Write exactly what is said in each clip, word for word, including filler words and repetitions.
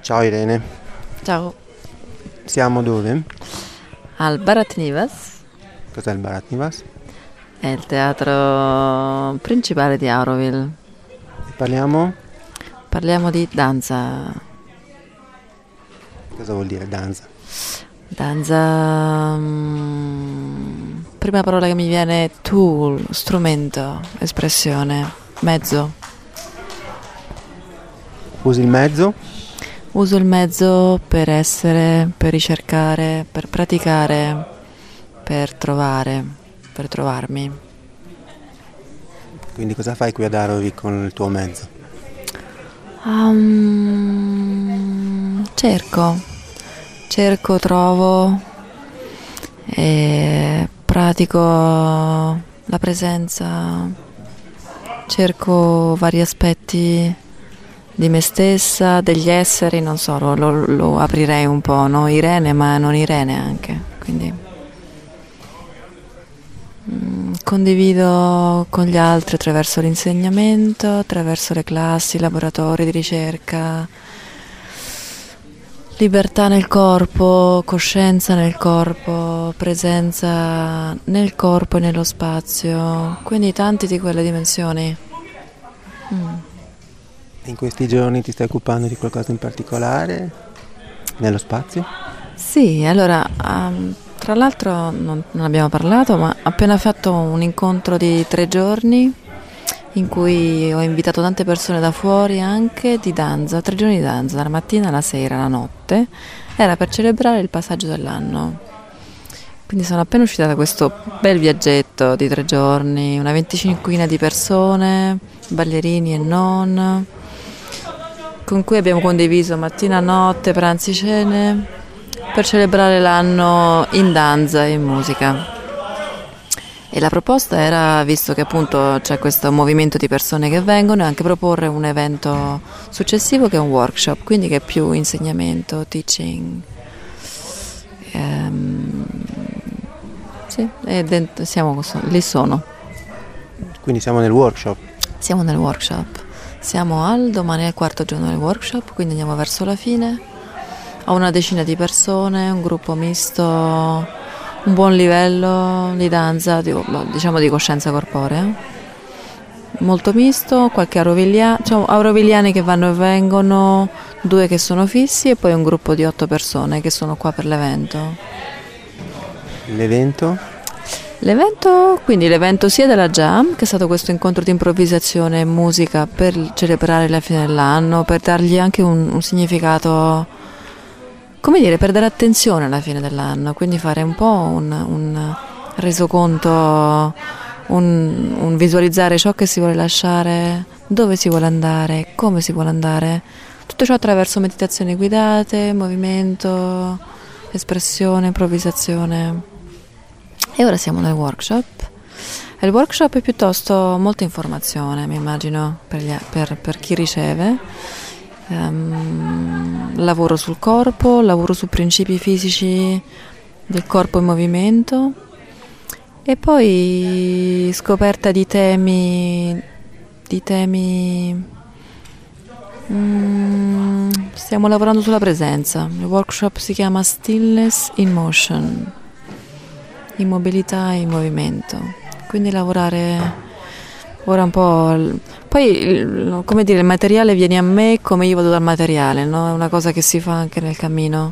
Ciao Irene, Ciao. siamo dove? Al Bharat Nivas, Cos'è il Bharat Nivas? è il teatro principale di Auroville. E parliamo? Parliamo di danza. Cosa vuol dire danza? Danza... mm, prima parola che mi viene è tool, strumento, espressione, mezzo. Usi il mezzo? Uso il mezzo per essere, per ricercare, per praticare, per trovare, per trovarmi. Quindi cosa fai qui ad Arovi con il tuo mezzo? Um, cerco, cerco, trovo e pratico la presenza, cerco vari aspetti di me stessa, degli esseri, non so, lo, lo- lo aprirei un po', no? Irene, ma non Irene anche, quindi mm, condivido con gli altri attraverso l'insegnamento, attraverso le classi, i laboratori di ricerca, libertà nel corpo, coscienza nel corpo, presenza nel corpo e nello spazio, quindi tante di quelle dimensioni. Mm. In questi giorni ti stai occupando di qualcosa in particolare? Nello spazio? Sì, allora, ehm, tra l'altro non, non abbiamo parlato, ma ho appena fatto un incontro di tre giorni in cui ho invitato tante persone da fuori anche di danza, tre giorni di danza, dalla mattina alla sera, alla notte, era per celebrare il passaggio dell'anno. Quindi sono appena uscita da questo bel viaggetto di tre giorni, una venticinquina di persone, ballerini e non, con cui abbiamo condiviso mattina, notte, pranzi, cene, per celebrare l'anno in danza e in musica. E la proposta era, visto che appunto c'è questo movimento di persone che vengono, anche proporre un evento successivo che è un workshop, quindi che è più insegnamento, teaching. Ehm, sì, e dentro, siamo, lì sono. Quindi siamo nel workshop. Siamo nel workshop. Siamo al domani è il quarto giorno del workshop, quindi andiamo verso la fine. Ho una decina di persone, un gruppo misto, un buon livello di danza, di- diciamo di coscienza corporea. Molto misto, qualche aurovigliano, cioè aurovigliani che vanno e vengono, due che sono fissi e poi un gruppo di otto persone che sono qua per l'evento. L'evento? L'evento, quindi l'evento sia della Jam, che è stato questo incontro di improvvisazione e musica per celebrare la fine dell'anno, per dargli anche un, un significato, come dire, per dare attenzione alla fine dell'anno, quindi fare un po' un, un resoconto, un, un visualizzare ciò che si vuole lasciare, dove si vuole andare, come si vuole andare, tutto ciò attraverso meditazioni guidate, movimento, espressione, improvvisazione. E ora siamo nel workshop. E il workshop è piuttosto molta informazione, mi immagino, per, gli- per- per chi riceve. Ehm, lavoro sul corpo, lavoro su principi fisici del corpo in movimento e poi scoperta di temi, di temi. mm, stiamo lavorando sulla presenza. Il workshop si chiama Stillness in Motion. Immobilità e in movimento, quindi lavorare ora un po'. il- Poi, il- come dire, il materiale viene a me come io vado dal materiale, no? È una cosa che si fa anche nel cammino.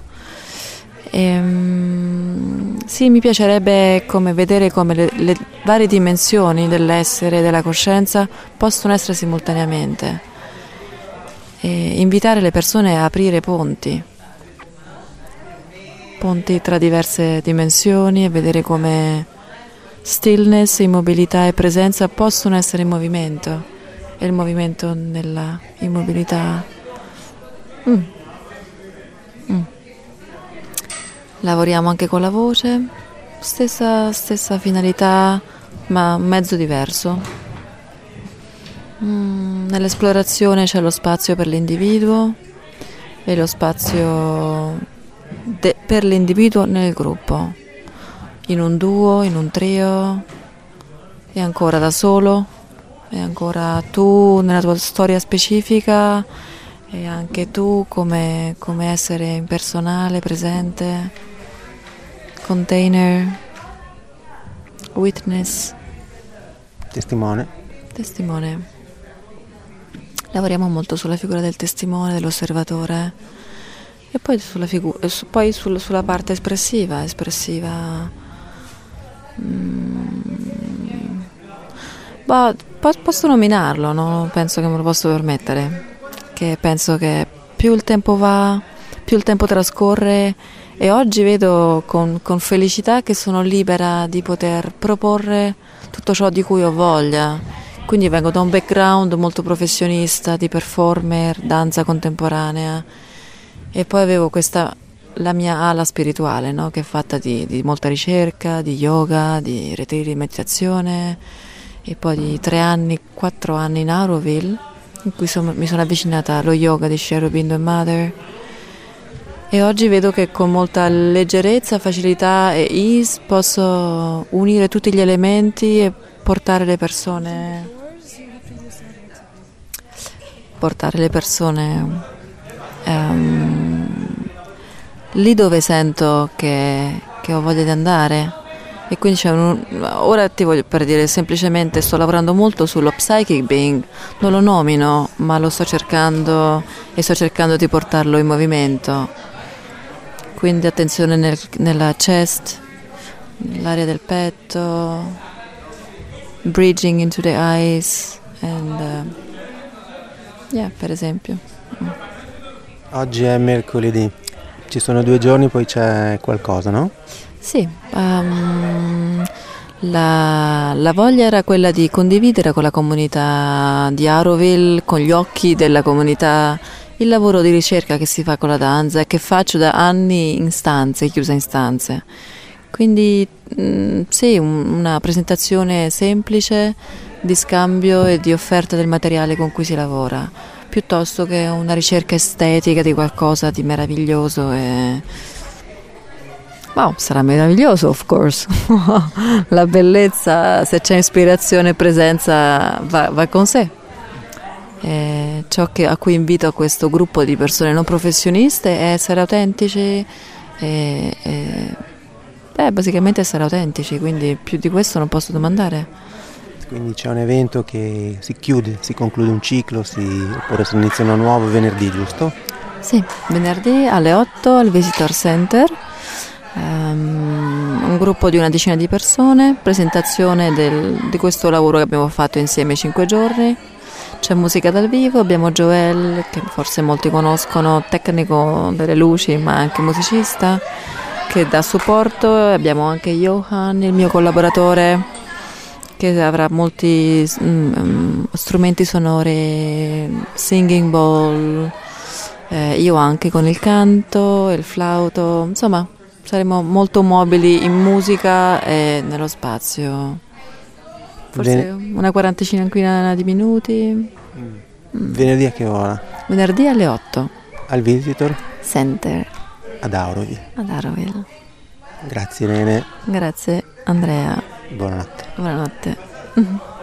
Ehm, sì, mi piacerebbe come vedere come le, le varie dimensioni dell'essere e della coscienza possono essere simultaneamente e invitare le persone a aprire ponti. ponti tra diverse dimensioni e vedere come stillness, immobilità e presenza possono essere in movimento e il movimento nella immobilità. Mm. Mm. Lavoriamo anche con la voce, stessa, stessa finalità ma un mezzo diverso. Mm, Nell'esplorazione c'è lo spazio per l'individuo e lo spazio de- per l'individuo nel gruppo, in un duo, in un trio, e ancora da solo, e ancora tu nella tua storia specifica e anche tu come, come essere impersonale, presente, container, witness, testimone. testimone. Lavoriamo molto sulla figura del testimone, dell'osservatore e poi sulla, figu- poi sul, sulla parte espressiva, espressiva. Mm, bah, po- posso nominarlo, no? Penso che me lo posso permettere, che penso che più il tempo va, più il tempo trascorre e oggi vedo con, con felicità che sono libera di poter proporre tutto ciò di cui ho voglia. Quindi vengo da un background molto professionista di performer, danza contemporanea e poi avevo questa, la mia ala spirituale, no? Che è fatta di, di molta ricerca, di yoga, di retiri di meditazione e poi di tre anni, quattro anni in Auroville in cui sono, mi sono avvicinata allo yoga di Sri Aurobindo e Mother e oggi vedo che con molta leggerezza, facilità e ease posso unire tutti gli elementi e portare le persone portare le persone um, lì dove sento che, che ho voglia di andare e quindi c'è un, ora ti voglio per dire semplicemente sto lavorando molto sullo psychic being, non lo nomino ma lo sto cercando e sto cercando di portarlo in movimento, quindi attenzione nel, nella chest, nell'area del petto, bridging into the eyes and uh, yeah, per esempio. Mm. Oggi è mercoledì, ci sono due giorni, poi c'è qualcosa, no? Sì, um, la, la voglia era quella di condividere con la comunità di Auroville, con gli occhi della comunità, il lavoro di ricerca che si fa con la danza e che faccio da anni in stanze, chiusa in stanze. Quindi mh, sì, un, una presentazione semplice di scambio e di offerta del materiale con cui si lavora, piuttosto che una ricerca estetica di qualcosa di meraviglioso e... Wow, sarà meraviglioso, of course. La bellezza, se c'è ispirazione e presenza, va, va con sé. E ciò che, a cui invito a questo gruppo di persone non professioniste è essere autentici e, e beh, basicamente essere autentici, quindi più di questo non posso domandare. Quindi c'è un evento che si chiude, si conclude un ciclo, si, oppure si inizia uno nuovo venerdì, giusto? Sì, venerdì alle otto al Visitor Center, um, un gruppo di una decina di persone, presentazione del, di questo lavoro che abbiamo fatto insieme cinque giorni, c'è musica dal vivo, abbiamo Joel, che forse molti conoscono, tecnico delle luci ma anche musicista, che dà supporto, abbiamo anche Johan, il mio collaboratore, che avrà molti um, strumenti sonori, singing bowl, eh, io anche con il canto, il flauto, insomma saremo molto mobili in musica e nello spazio, forse Ven- una quarantacinquina di minuti. Mm. Venerdì a che ora? Venerdì alle otto al Visitor Center ad Auroville. ad Auroville. Grazie Irene. Grazie Andrea. Buonanotte. Buonanotte.